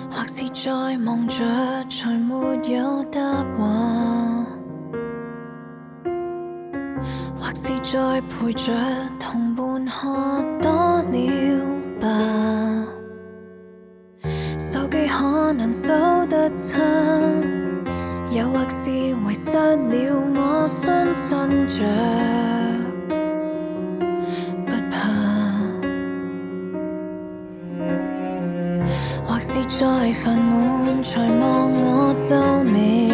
或是在望着才沒有答案，或是在陪着同伴喝多了吧。手機可能收得親，又或是遺失了我相信着不怕，或是在煩悶才望我皺眉，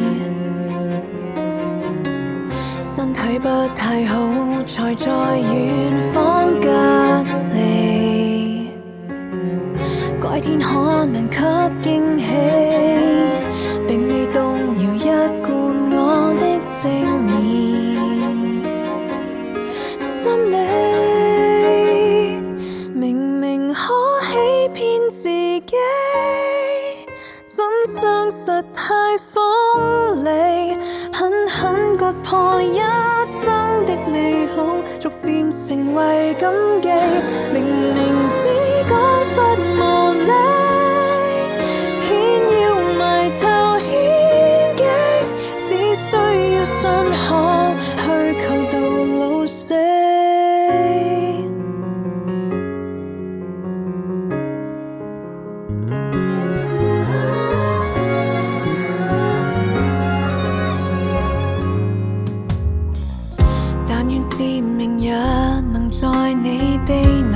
身體不太好才在遠方隔離，改天可能給驚喜，並未動搖一貫我的正面心理，明明可欺騙自己，真相實太鋒利，狠狠割破一生的美好，逐漸成為禁忌。明明知講法無理，偏要埋頭獻技，只需要信號去求到老死。但願是明日能在你臂內，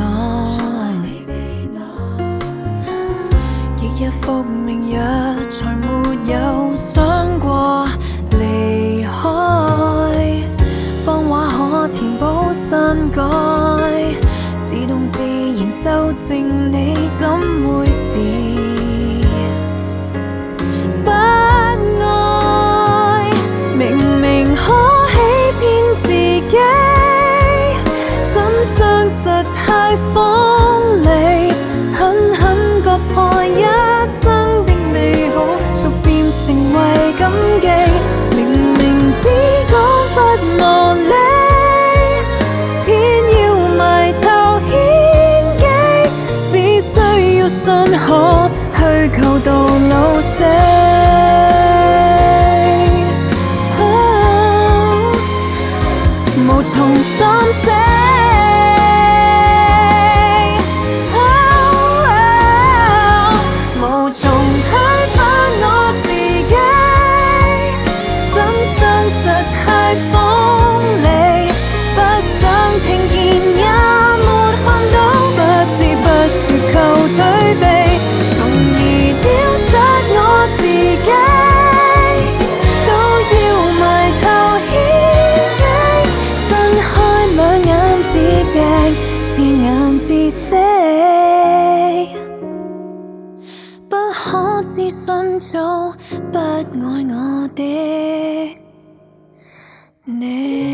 亦一復明日才沒有想過離開，謊話可填補篡改，自動自然修正你怎會是不愛，明明可欺騙自己，真相實太鋒利，狠狠割破一生的美好，逐漸成為禁忌。明明知講法無理，偏要埋頭獻技，只需要信號去求到老死。無從心死，無從推翻我自己，真相實太鋒利，不想聽見也沒看到，不知不說求退避，從而丟失我自己，都要埋頭獻技，睜開兩眼只鏡，自眼自死，不可置信做不愛我的你。